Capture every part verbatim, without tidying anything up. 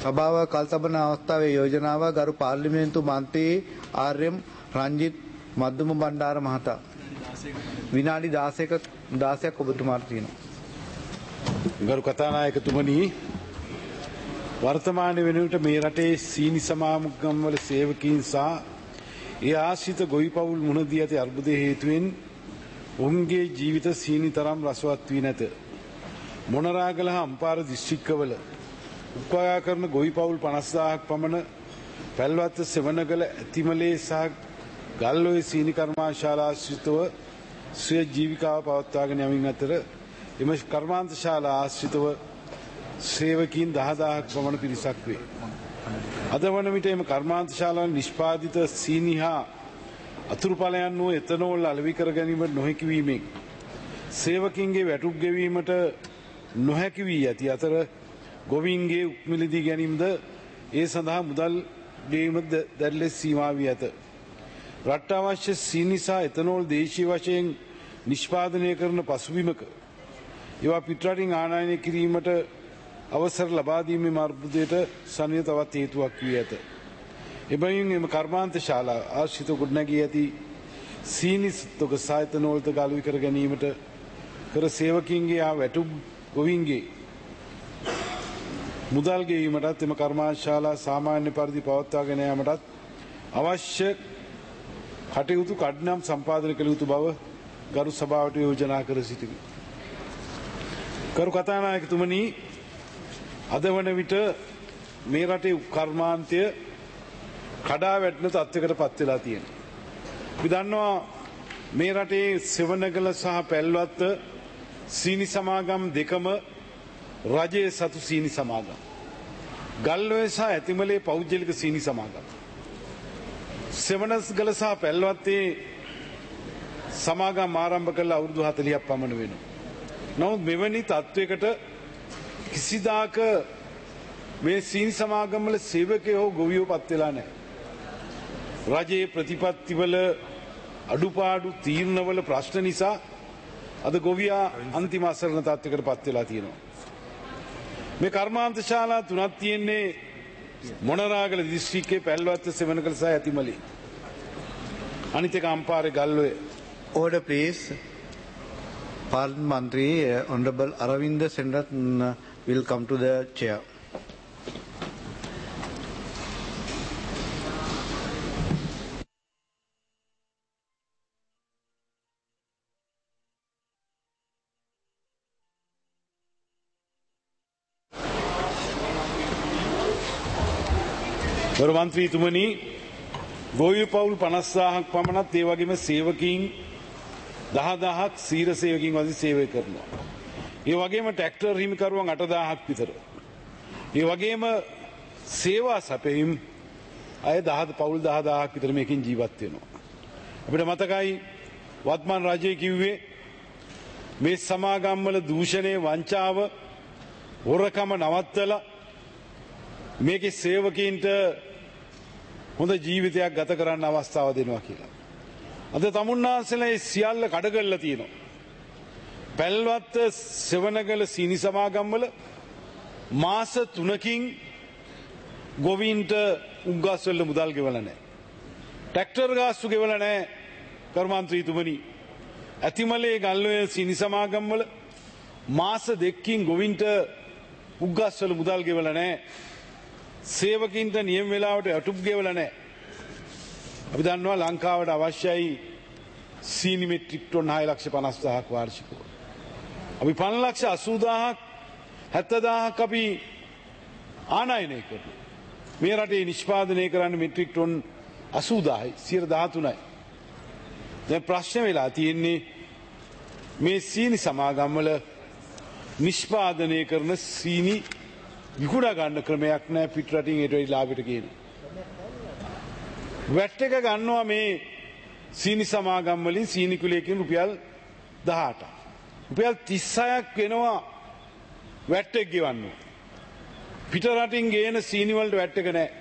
සභාව කල්තබන අවස්ථාවේ යෝජනාව ගරු පාර්ලිමේන්තු මන්ත්‍රී ආර්.එම්. රංජිත් මද්දුම බණ්ඩාර මහතා. විනාඩි දාසයක දාසයක් ඔබතුමාට තියෙනවා. ගරු කතානායකතුමනි, වර්තමාන වෙනුවට මේ රටේ සීනි සමාගම්වල සේවකීන් සහ ඒ ආශ්‍රිත ගොවිපවුල් මුහුණ දී ඇති අර්බුදය හේතුවෙන් ඔවුන්ගේ ජීවිත සීනි තරම් රසවත් වී නැත. මොනරාගල හා අම්පාර දිස්ත්‍රික්කවල උපයා කරන ගොවිපවුල් පනස් දාහක් පමණ පැල්වත්ත සෙවණගල ඇතිමලේ සහ ගල්ඔය සීනි කර්මාශාලා ආශ්‍රිතව ස්වීය ජීවිකාව පවත්වාගෙන යමින් අතර එම කර්මාන්ත ශාලා ආශ්‍රිතව සේවකීන් දහදාහක් පමණ පිරිසක් වේ. අද වන විට එම කර්මාන්ත ශාලාවේ නිෂ්පාදිත සීනි හා අතුරු ඵලයන් වූ එතනෝල් අලෙවි කර ගැනීමට නොහැකි වීමෙන් සේවකීන්ගේ වැටුප් ගෙවීමට නොහැකි වී ඇති අතර ගොවීන්ගේ උක්මිලදී ගැනීමද ඒ සඳහා මුදල් ගෙවීමද දැඩි ලෙස සීමා වී ඇත. රට අවශ්‍ය සීනි සහ එතනෝල් දේශීය වශයෙන් නිෂ්පාදනය කරන පසුබිමක ඒවා පිටරටින් ආනයනය කිරීමට අවසර ලබා දීමේ අර්බුදයට සනිය තවත් හේතුවක් වී ඇත. එබැවින් එම කර්මාන්ත ශාලා ආශ්‍රිත ගොඩනැගී ඇති සීනි තොග සහ එතනෝල්ද ගාලුයි කර ගැනීමට කර සේවකීන්ගේ හා වැටුප් ගොවීන්ගේ මුදල් ගෙවීමටත් එම කර්මාන්ත ශාලා සාමාන්‍ය පරිදි පවත්වාගෙන යාමටත් අවශ්‍ය කටයුතු කඩිනම් සම්පාදනය කළ යුතු බව ගරු සභාවට යෝජනා කර සිටිමි. ගරු කතානායකතුමනි, අද වන විට මේ රටේ කර්මාන්තය කඩා වැටෙන තත්ත්වයකට පත් වෙලා තියෙනවා. අපි දන්නවා මේ රටේ සෙවණගල සහ පැල්වත්ත සීනි සමාගම් දෙකම රජයේ සතු සීනි සමාගම්. ගල්ඔය සහ ඇතිමලේ පෞද්ගලික සීනි සමාගම්. සෙවණගල සහ පැල්වත්තේ සමාගම් ආරම්භ කළ අවුරුදු හතළිහක් පමණ වෙනවා. නමුත් මෙවැනි තත්ත්වයකට කිසිදාක මේ සීනි සමාගම්වල සේවකයෝ ගොවියෝ පත් වෙලා නැහැ. රජයේ ප්‍රතිපත්තිවල අඩුපාඩු තීරණවල ප්‍රශ්න නිසා අද ගොවියා අන්තිම අසරණ තත්ත්වයකට පත් වෙලා තියෙනවා. මේ කර්මාන්ත ශාලා තුනක් තියෙන්නේ මොනරාගල දිස්ත්‍රික්කයේ පැල්වත්ත සෙවණගල සහ ඇතිමලේ. අනිත් එක අම්පාරේ Gal Oya. Order please. Parliament Mantri uh, Honorable Aravinda Senrat uh, will come to the chair. ගරු මන්ත්‍රීතුමනි, ගොවි පවුල් පනස් දාහක් පමණත් ඒ වගේම සේවකීන් දහදාහක් සීර සේවකීන් වශයෙන් සේවය කරනවා. ඒ වගේම ට්‍රැක්ටර් හිමිකරුවන් අට දාහක් විතර. ඒ වගේම සේවා සැපයීම් අය දහ පවුල් දහදාහක් විතර මේකෙන් ජීවත් වෙනවා. අපිට මතකයි වත්මන් රජය කිව්වේ මේ සමාගම්වල දූෂණය, වංචාව, හොරකම නවත්තලා මේකේ සේවකීන්ට හොඳ ජීවිතයක් ගත කරන්න අවස්ථාව දෙනවා කියලා. අද තමුන්නාන්සේලා ඒ සියල්ල කඩ කරලා තියෙනවා. පැල්වත්ත සෙවණගල සීනි සමාගම්වල මාස තුනකින් ගොවීන්ට උග්ගස් වල මුදල් ගෙවලා නැහැ. ට්‍රැක්ටර් ගාස්තු ගෙවලා නැහැ. කර්මාන්ත්‍රීතුමනි, ඇතිමලේ ගල්ඔය සීනි සමාගම්වල මාස දෙකකින් ගොවීන්ට උග්ගස් වල මුදල් ගෙවලා නැහැ. සේවකීන්ට නියම වේලාවට අටුප් ගෙවලා නැහැ. අපි දන්නවා ලංකාවට අවශ්‍යයි සීනි මෙට්‍රික් ටොන් හය ලක්ෂ පනස් දාහක් වාර්ෂිකව. අපි පන්ස් ලක්ෂ අසූ දාහක් හැත්තෑ දාහක් අපි ආනයනය කරනවා. මේ රටේ නිෂ්පාදනය කරන්න මෙට්‍රික් ටොන් අසූ දාහයි, සියයට දහතුනයි. දැන් ප්‍රශ්න වෙලා තියෙන්නේ මේ සීනි සමාගම්වල නිෂ්පාදනය කරන සීනි විකුණා ගන්න ක්‍රමයක් නැහැ. පිටරටින් ඊට වැඩි ලාභයට කියන වැට් එක ගන්නවා මේ සීනි සමාගම් වලින් සීනි කුලයකින් රුපියල් දහඅටක්. රුපියල් තිස් හයක් වෙනවා වැට් එක ගෙවන්න. පිටරටින් ගේන සීනි වලට වැට් එක නැහැ.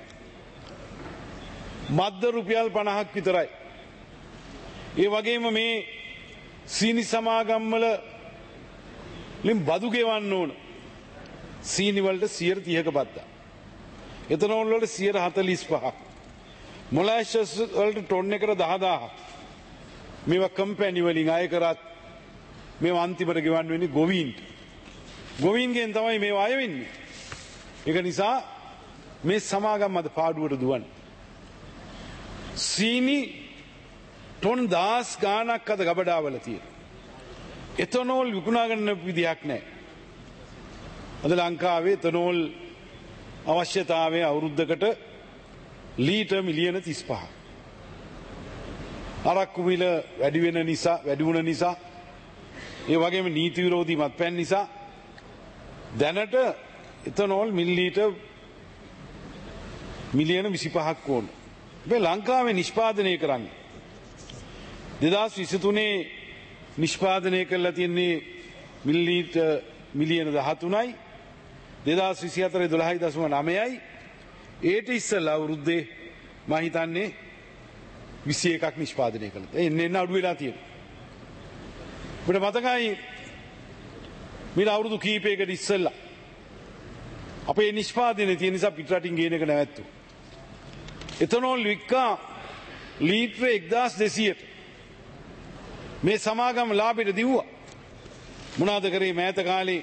මද්ද රුපියල් පනහක් විතරයි. ඒ වගේම මේ සීනි සමාගම් වල ලින් බදු ගෙවන්න ඕන. සීනි වලට සියයට තිහක බද්දා. එතනෝල් වලට සියයට හතළිස් පහක්. මොලාෂස් වලට ටොන් එකට දහදාහක්. මේවා කම්පැනි වලින් අය කරත් මේවා අන්තිමට ගෙවන්න වෙන්නේ ගොවීන්ට. ගොවීන්ගෙන් තමයි මේවා අය වෙන්නේ. ඒක නිසා මේ සමාගම් අද පාඩුවට දුවන්නේ. සීනි ටොන් දහස් ගාණක් අද ගබඩාවල තියෙනවා. එතනෝල් විකුණා ගන්න විදියක් නැහැ. අද ලංකාවේ එතනෝල් අවශ්‍යතාවය අවුරුද්දකට ලීටර් මිලියන තිස් පහක්. අරක්කු මිල වැඩි වෙන නිසා වැඩි වුණ නිසා ඒ වගේම නීති විරෝධී මත්පැන් නිසා දැනට එතනෝල් මිලිලීටර් මිලියන විසි පහක් ඕන. මේ ලංකාවේ නිෂ්පාදනය කරන්නේ දෙදහස් විසිතුනේ නිෂ්පාදනය කරලා තියෙන්නේ මිලිලීටර් මිලියන දහතුනයි දෙදහස් විසිහතරේ දොළහයි දශම නවයයි ඒට ඉස්සෙල්ලා අවුරුද්දේ මම හිතන්නේ විසි එකක් නිෂ්පාදනය කළා. ඒ එන්න එන්න අඩු වෙලා තියෙනවා. අපිට මතකයි මේ අවුරුදු කීපයකට ඉස්සෙල්ලා අපේ නිෂ්පාදනයේ තියෙන නිසා පිටරටින් ගේන එක නැවැත්තුවා. එතනෝල් වික්කා ලීටර එක්දාස් දෙසීයට මේ සමාගම ලාභයට දිව්වා. මොනවාද කරේ මෑත කාලේ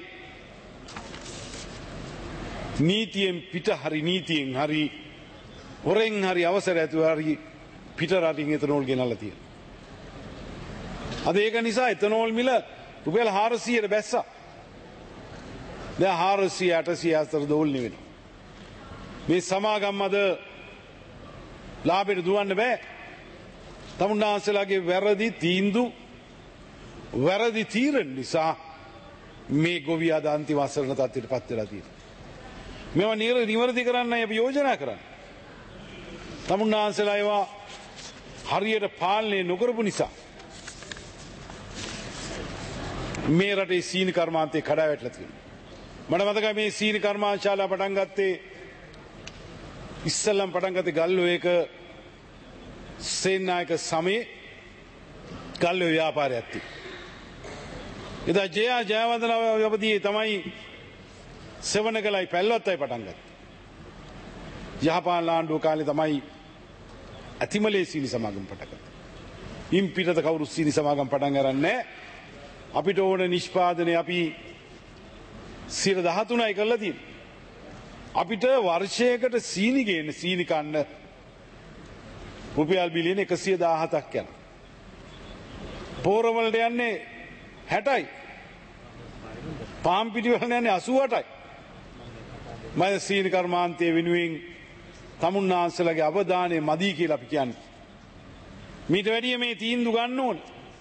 නීතියෙන් පිට හරි නීතියෙන් හරි හොරෙන් හරි අවසර ඇතුව හරි පිට රටින් එතනෝල් ගෙනල්ලා තියෙනවා. අද ඒක නිසා එතනෝල් මිල රුපියල් හාරසීයට බැස්සා. දැන් හාරසීය අටසීය අතර දෝල්නි වෙනවා. මේ සමාගම් අද ලාභයට දුවන්න බෑ. තමුන්නාන්සලාගේ වැරදි තීන්දුව වැරදි තීරණ නිසා මේ ගොවියා අද අන්තිම අසරණ තත්ත්වයට පත් වෙලා තියෙනවා. මේවා නිවැරදි කරන්නයි අපි යෝජනා කරන්නේ. තමුන්නාන්සලා ඒවා හරියට පාලනය නොකරපු නිසා මේ රටේ සීනි කර්මාන්තේ කඩා වැටලා තියෙනවා. මට මතකයි මේ සීනි කර්මාන්තශාලා පටන් ගත්තේ ඉස්සෙල්ලම පටන් ගත්තේ ගල්ඔයක සේනායක සමයේ ගල්ඔය ව්‍යාපාරයක් තිබුණා. එදා ජයා ජයවර්ධන අවදියේ තමයි සෙවණගලයි පැල්ලොත්තයි පටන් ගත්තේ. යහපාලන ආණ්ඩුව කාලේ තමයි අතිමලේ සීනි සමාගම පටන් ගත්තේ. ඉන් පිටත කවුරු සීනි සමාගම් පටන් ගන්නේ නැහැ. අපිට ඕන නිෂ්පාදනය අපි සියයට දහතුනයි කරලා තියෙනවා. අපිට වර්ෂයකට සීනි ගේන්න සීනි කන්න රුපියල් බිලියන එකසිය දාහතක් යනවා. පෝරවලට යන්නේ හැටයි. පාම් පිටි වලට යන්නේ අසූ අටයි. මම සීනි කර්මාන්තයේ වෙනුවෙන් තමුන්නාන්සලාගේ අවධානය මදි කියලා අපි කියන්නේ. මීට වැඩිය මේ තීන්දුව ගන්න ඕන.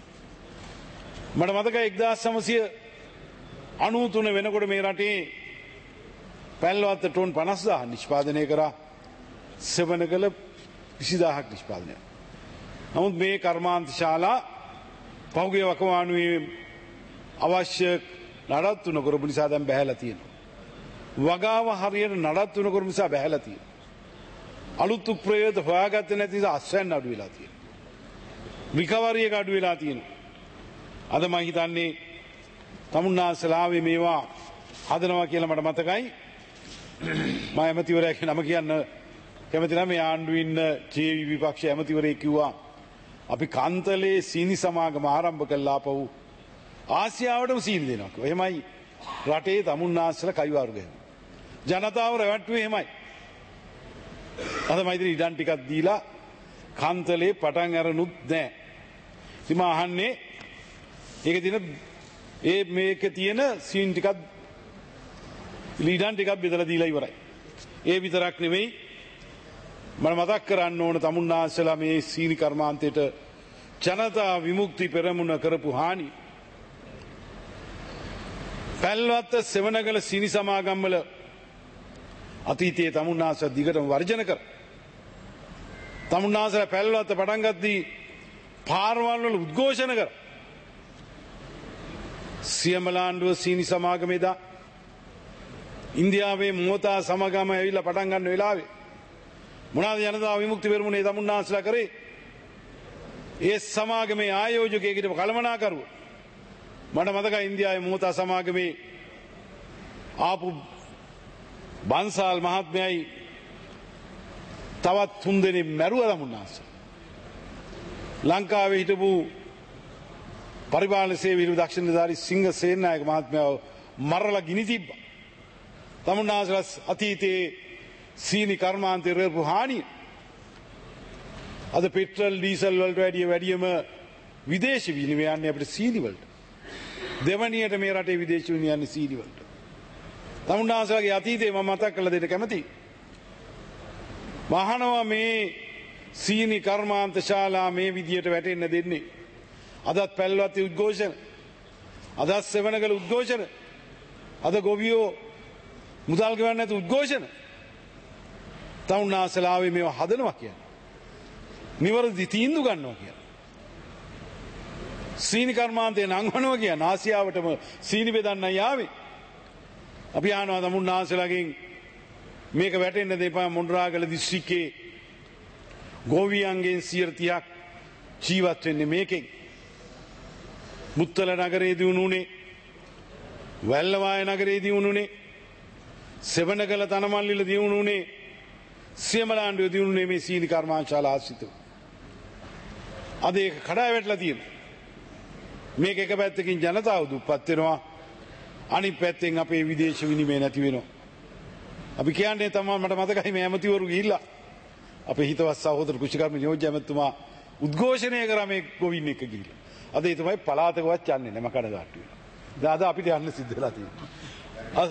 මට මතකයි එක්දාස් නවසිය අනූ තුන වෙනකොට මේ රටේ පැල්ලවත්ත ටොන් පනස් දාහක් නිෂ්පාදනය කරා. සෙවණගල විසිදාහක් නිෂ්පාදනය. නමුත් මේ කර්මාන්ත ශාලා පහුගිය වකවානුවේ අවශ්‍ය නඩත්තු නොකරපු නිසා දැන් බැහැලා තියෙනවා. වගාව හරියට නඩත්තු නොකරපු නිසා බැහැලා තියෙනවා. අලුත් උප්‍රයෝග හොයාගත්තේ නැති නිසා අස්වැන්න අඩු වෙලා තියෙනවා. රිකවරි එක අඩු වෙලා තියෙනවා. අද මම හිතන්නේ තමුන්නාන්සලාවේ මේවා හදනවා කියලා මට මතකයි. මම ඇමතිවරයෙක් නම කියන්න කැමති නැහැ. මේ ආණ්ඩුවේ ඉන්න ජේ.වී. විපක්ෂ ඇමතිවරයෙක් කිව්වා අපි කන්තලේ සීනි සමාගම ආරම්භ කළා ආපහු ආසියාවටම සීනි දෙනවා කිව්වා. එහෙමයි රටේ තමුන්නාන්සලා කයිවාරු ගහනවා. ජනතාව රැවට්ටුවේ එහෙමයි. අද මයිත්‍රි ඉඩම් ටිකක් දීලා කන්තලේ පටන් අරනුත් නැහැ. ඉතින් මම අහන්නේ ඒක දින ඒ මේක තියෙන සීන් ටිකක් ලීඩන් ටිකක් බෙදලා දීලා ඉවරයි. ඒ විතරක් නෙවෙයි මම මතක් කරන්න ඕන තමුන්නාන්සලා මේ සීනි කර්මාන්තයට ජනතා විමුක්ති පෙරමුණ කරපු හානි. පැල්වත්ත සෙවණගල සීනි සමාගම් වල අතීතයේ තමුන්නාන්සලා දිගටම වර්ජන කර. තමුන්නාන්සලා පැල්වත්ත පටන් ගද්දී පාරවල් වල උද්ඝෝෂණ කර. සියඹලාණ්ඩුව සීනි සමාගමේදා ඉන්දියාවේ මෝතා සමාගම ඇවිල්ලා පටන් ගන්න වෙලාවේ මොනවාද ජනතා විමුක්ති පෙරමුණේ තමුන්නාන්සලා කරේ? ඒ සමාගමේ ආයෝජකයෙකුට කළමනාකරුව මට මතකයි ඉන්දියාවේ මෝතා සමාගමේ ආපු බන්සාල් මහත්මයයි තවත් තුන් දෙනෙක් මැරුවා තමුන්නාන්සලා. ලංකාවේ හිටපු පරිපාලන සේවය හිටපු දක්ෂ නිලධාරී සිංහ සේනානායක මහත්මයාව මරලා ගිනි තිබ්බා. තමුන්නාන්සලා අතීතයේ සීනි කර්මාන්තේ රැපු හානිය අද පෙට්‍රල් ඩීසල් වලට වැඩිය වැඩියම විදේශ විනිමය යන්නේ අපිට සීනි වලට. දෙවනියට මේ රටේ විදේශ විනිමය යන්නේ සීනි වලට. තමුන්නාන්සලාගේ අතීතේ මම මතක් කරලා දෙන්න කැමතියි. මහනවා මේ සීනි කර්මාන්ත ශාලා මේ විදියට වැටෙන්න දෙන්නේ. අදත් පැල්වත්ති උද්ඝෝෂණ, අදත් සෙවණගල උද්ඝෝෂණ, අද ගොවියෝ මුදල් ගෙවන්න නැති උද්ඝෝෂණ. තමුන්නාන්සලාවේ මේවා හදනවා කියන්නේ. නිවැරදි තීන්දුව ගන්නවා කියන්නේ. සීනි කර්මාන්තේ නංවනවා කියන්නේ ආසියාවටම සීනි බෙදන්න යාවේ. අපි ආනවා තමුන්නාන්සලාගෙන් මේක වැටෙන්න දෙපා. මොණරාගල දිස්ත්‍රික්කයේ ගෝවියන්ගෙන් සියයට තිහක් ජීවත් වෙන්නේ මේකෙන්. මුත්තල නගරයේදී වුණුනේ, වැල්ලවාය නගරයේදී වුණුනේ, සෙවණගල තනමල්ලිලදී වුණුනේ, සියමලාණ්ඩුවේදී වුණුනේ මේ සීනි කර්මාන්තශාලා ආශ්‍රිතව. අද ඒක කඩා වැටලා තියෙනවා. මේක එක පැත්තකින් ජනතාව දුප්පත් වෙනවා, අනිත් පැත්තෙන් අපේ විදේශ විනිමය නැති වෙනවා. අපි කියන්නේ තමයි මට මතකයි මේ ඇමතිවරු ගිහිල්ලා අපේ හිතවත් සහෝදර කුෂිකර්ම නියෝජ්‍ය ඇමතුමා උද්ඝෝෂණය කරා මේ ගොවින් එක්ක ගිහිල්ලා. අද ඒ තමයි පළාතකවත් යන්නේ නැම කඩගාට්ටු වෙලා. දැන් අද අපිට යන්න සිද්ධ වෙලා තියෙනවා.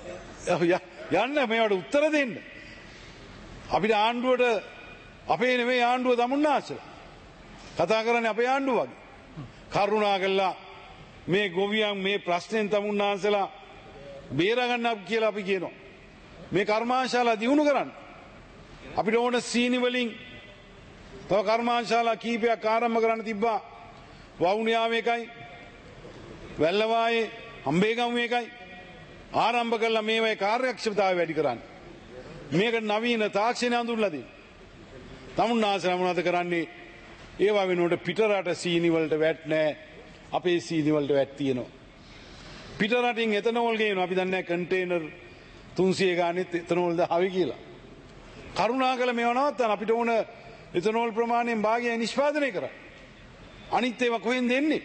යන්න මේවට උත්තර දෙන්න. අපිට ආණ්ඩුවට අපේ නෙමෙයි ආණ්ඩුව තමුන්නාන්සලා කතා කරන්නේ අපේ ආණ්ඩුව වගේ. කරුණා කළා මේ ගොවියන් මේ ප්‍රශ්නෙන් තමුන්නාන්සලා බේරගන්න කියලා අපි කියනවා. මේ කර්මාන්තශාලා දියුණු කරන්න. අපිට ඕන සීනි වලින් තව කර්මාන්තශාලා කීපයක් ආරම්භ කරන්න තිබ්බා. වවුනියාවේ එකයි, වැල්ලවායේ, හම්බේගමුවේ එකයි ආරම්භ කළා මේවායේ කාර්යක්ෂමතාවය වැඩි කරන්න. මේකට නවීන තාක්ෂණය හඳුන්වලා දෙන්න. තමුන්නාන්සලා මොනවද කරන්නේ? ඒවා වෙනුවට පිටරට සීනි වලට වැට් නැහැ. අපේ සීනි වලට වැට් තියෙනවා. පිටරටින් එතනෝල් ගේනවා. අපි දන්නේ නැහැ කන්ටේනර් තුන්සිය ගානෙත් එතනෝල් දාවි කියලා. කරුණාකර මේව නවත්තන්න. අපිට ඕන එතනෝල් ප්‍රමාණයෙන් භාගය නිෂ්පාදනය කරන්න. අනිත් ඒවා කොහෙන්ද එන්නේ?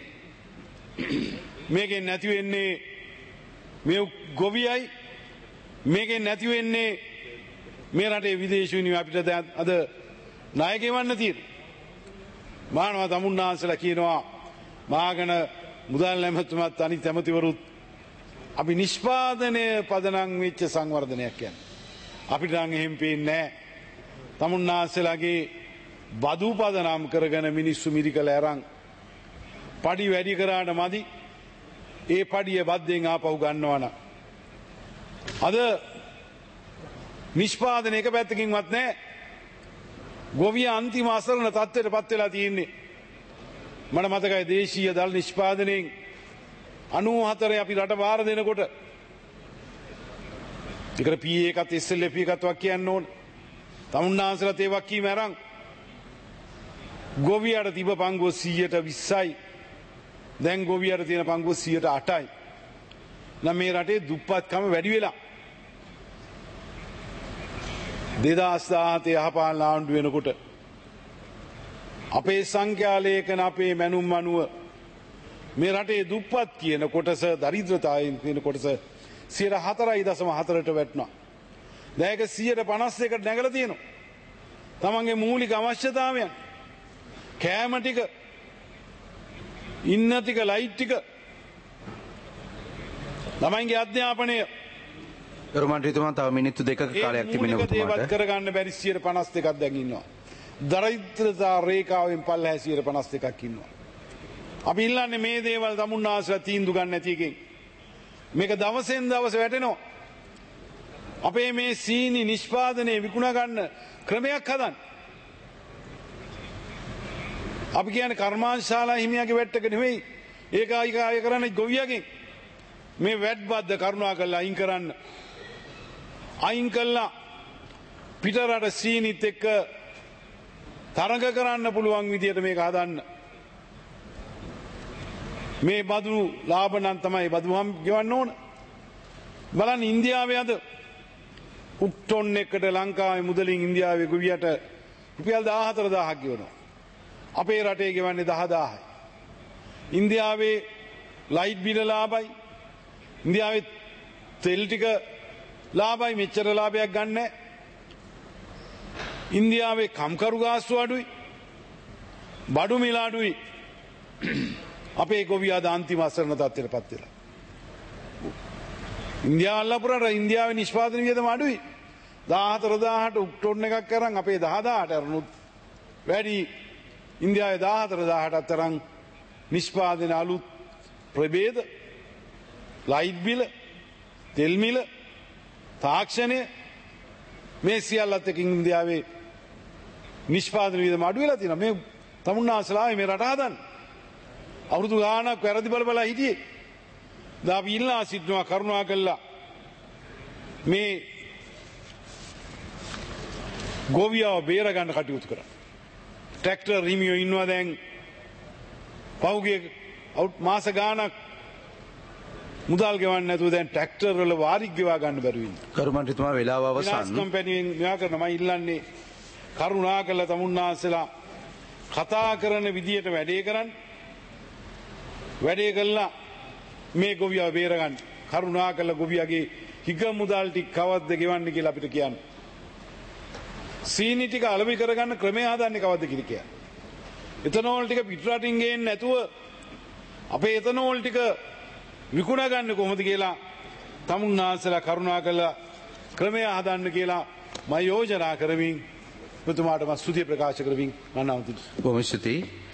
මේකෙන් නැති වෙන්නේ මේ ගොවියයි. මේකෙන් නැති වෙන්නේ මේ රටේ විදේශ විනිමය. අපිට අද ණය ගෙවන්න තියෙනවා. මානවා තමුන්නාන්සලා කියනවා මාගන මුදල් ඇමතුමත් අනිත් ඇමතිවරුත් අපි නිෂ්පාදනය පදනම් වෙච්ච සංවර්ධනයක් කියන්නේ. අපිට නම් එහෙම පේන්නේ නැහැ. තමුන්නාන්සලාගේ බදු පදනම් කරගෙන මිනිස්සු මිරිකල අරන් පඩි වැඩි කරාට මදි. ඒ පඩිය බද්දෙන් ආපහු ගන්නවනම් අද නිෂ්පාදනය එක පැත්තකින්වත් නැහැ. ගොවිය අන්තිම අසරණ තත්ත්වයට පත් වෙලා තියෙන්නේ. මට මතකයි දේශීය දල් නිෂ්පාදනයෙන් අනූ හතරේ අපි රට බාර දෙනකොට ඒකට පී එකත් එස් එල් එෆ් එකත් වක් කියන්න ඕන. තමුන්නාන්සලා තේ වක්කීම අරන් ගොවියට තිබ පංගුව සීයට විස්සයි. දැන් ගොවියට තියෙන පංගුව සීයට අටයි. නම් මේ රටේ දුප්පත්කම වැඩි වෙලා. දෙදහස් දාහතේ යහපාලන ආණ්ඩුව වෙනකොට අපේ සංඛ්‍යාලේඛන අපේ මැනුම් අනුව මේ රටේ දුප්පත් කියන කොටස දරිද්‍රතාවයෙන් කියන කොටස සියයට හතරයි දශම හතරට වැටුණා. දැන් ඒක සියයට පනස් දෙකට නැගලා තියෙනවා. තමන්ගේ මූලික අවශ්‍යතාවයන් කෑම ටික, ඉන්න ටික, ලයිට් ටික, ළමයින්ගේ අධ්‍යාපනය ගරුමන්ත්‍රීතුමා තව මිනිත්තු දෙකක කාලයක් තිබෙනවා ඔබතුමාට. කරගන්න බැරි සියයට පනස් දෙකක් දැන් ඉන්නවා. දරිද්‍රතා රේඛාවෙන් පල්ලෙහා සියයට පනස් දෙකක් ඉන්නවා. අපි ඉල්ලන්නේ මේ දේවල් තමුන්නාන්සලා තීන්දුව ගන්න නැති එකෙන්. මේක දවසෙන් දවස වැටෙනවා. අපේ මේ සීනි නිෂ්පාදනය විකුණ ගන්න ක්‍රමයක් හදන්න. අපි කියන්නේ කර්මාන්තශාලා හිමියාගේ වැට්ටක නෙවෙයි. ඒක අය කරන්නේ ගොවියගෙන්. මේ වැට් බද්ද කරුණා කරලා අයින් කරන්න. අයින් කළා පිටරට සීනිත් එක්ක තරඟ කරන්න පුළුවන් විදියට මේක හදන්න. මේ බදු ලාභ නම් තමයි බදු හම් ගෙවන්න ඕන. බලන්න ඉන්දියාවේ අද උක්ටොන් එකට ලංකාවේ මුදලින් ඉන්දියාවේ ගොවියට රුපියල් දාහතර දාහක් ගෙවනවා. අපේ රටේ ගෙවන්නේ දහදාහයි. ඉන්දියාවේ ලයිට් බිල ලාභයි. ඉන්දියාවේ තෙල් ටික ලාභයි, මෙච්චර ලාභයක් ගන්න නැහැ. ඉන්දියාවේ කම්කරු ගාස්තු අඩුයි. බඩු මිල අඩුයි. අපේ ගොවියා ද අන්තිම අසරණ තත්ත්වයට පත් වෙලා. ඉන්දියාව අල්ලපුරට ඉන්දියාවේ නිෂ්පාදන වියදම අඩුයි. දාහතර දාහට උක්ටොන් එකක් කරන් අපේ දහදාහට අරනුත් වැඩි. ඉන්දියාවේ දාහතර දාහටත් තරම් නිෂ්පාදන අලුත් ප්‍රභේද, ලයිට් බිල, තෙල් මිල, තාක්ෂණය මේ සියල්ලත් එක්ක ඉන්දියාවේ නිෂ්පාදන වියදම අඩු වෙලා තියෙනවා. මේ තමුන්නාසලාවේ මේ රට හදන්න අවුරුදු ගාණක් වැරදි බල බල හිටියේ. දැන් අපි ඉල්ලා සිටිනවා කරුණා කළා මේ ගෝවියාව බේර ගන්න කටයුතු කරා. ට්‍රැක්ටර් හිමියෝ ඉන්නවා දැන් පහුගිය මාස ගාණක් මුදල් ගෙවන්න නැතුව දැන් ට්‍රැක්ටර් වල වාරික් ගෙවා ගන්න බැරුව ඉන්නවා. ගරු මන්ත්‍රීතුමා වේලාව අවසන්. ෆිනාන්ස් කම්පැනියෙන් මෙයා කරන මම ඉල්ලන්නේ කරුණා කළා තමුන්නාසලා කතා කරන විදියට වැඩේ කරන්න. වැඩේ කළා මේ ගොවියා බේරගන්න. කරුණා කළා ගොවියාගේ හිග මුදල් ටික කවද්ද ගෙවන්න කියලා අපිට කියන්න. සීනි ටික අලෙවි කරගන්න ක්‍රමය හදන්නේ කවද්ද කියලා කියන්න. එතනෝල් ටික පිටරටින් ගේන්නේ නැතුව අපේ එතනෝල් ටික විකුණ ගන්න කොහොමද කියලා තමුන්නාසලා කරුණා කළා ක්‍රමය හදන්න කියලා මම යෝජනා කරමින් ඔබතුමාට මම ස්තුතිය ප්‍රකාශ කරමින් මම නවතිනවා. බොහොම ස්තුතියි.